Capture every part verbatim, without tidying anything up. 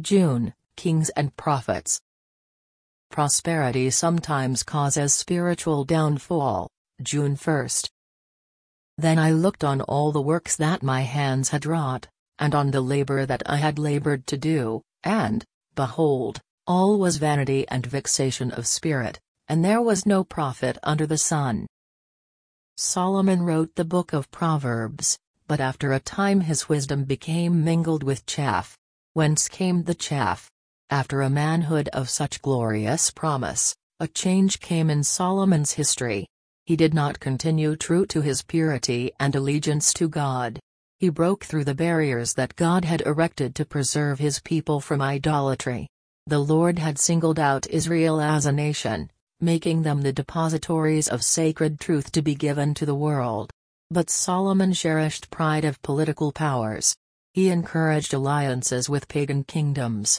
June, Kings and Prophets. Prosperity sometimes causes spiritual downfall. June first. Then I looked on all the works that my hands had wrought, and on the labor that I had labored to do, and, behold, all was vanity and vexation of spirit, and there was no profit under the sun. Solomon wrote the book of Proverbs, but after a time his wisdom became mingled with chaff. Whence came the chaff? After a manhood of such glorious promise, a change came in Solomon's history. He did not continue true to his purity and allegiance to God. He broke through the barriers that God had erected to preserve his people from idolatry. The Lord had singled out Israel as a nation, making them the depositories of sacred truth to be given to the world. But Solomon cherished pride of political powers. He encouraged alliances with pagan kingdoms.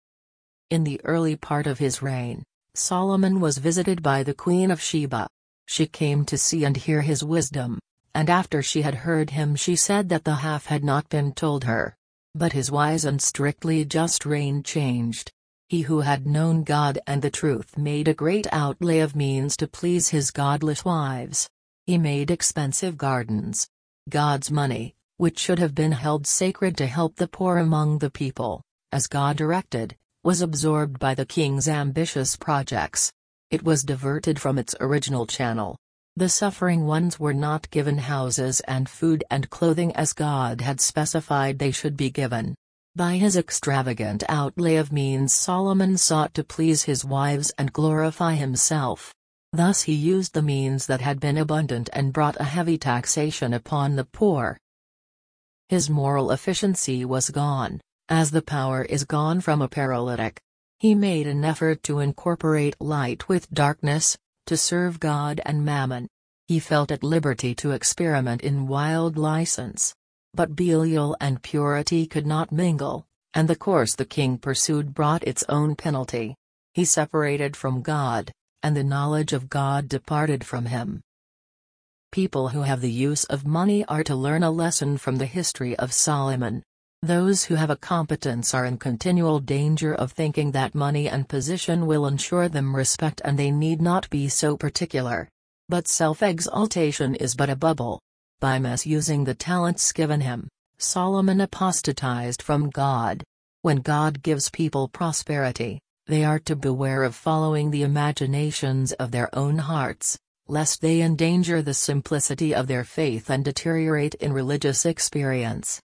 In the early part of his reign, Solomon was visited by the Queen of Sheba. She came to see and hear his wisdom, and after she had heard him she said that the half had not been told her. But his wise and strictly just reign changed. He who had known God and the truth made a great outlay of means to please his godless wives. He made expensive gardens. God's money, which should have been held sacred to help the poor among the people, as God directed, was absorbed by the king's ambitious projects. It was diverted from its original channel. The suffering ones were not given houses and food and clothing as God had specified they should be given. By his extravagant outlay of means Solomon sought to please his wives and glorify himself. Thus he used the means that had been abundant and brought a heavy taxation upon the poor. His moral efficiency was gone, as the power is gone from a paralytic. He made an effort to incorporate light with darkness, to serve God and mammon. He felt at liberty to experiment in wild license. But Belial and purity could not mingle, and the course the king pursued brought its own penalty. He separated from God, and the knowledge of God departed from him. People who have the use of money are to learn a lesson from the history of Solomon. Those who have a competence are in continual danger of thinking that money and position will ensure them respect and they need not be so particular. But self-exaltation is but a bubble. By misusing the talents given him, Solomon apostatized from God. When God gives people prosperity, they are to beware of following the imaginations of their own hearts, lest they endanger the simplicity of their faith and deteriorate in religious experience.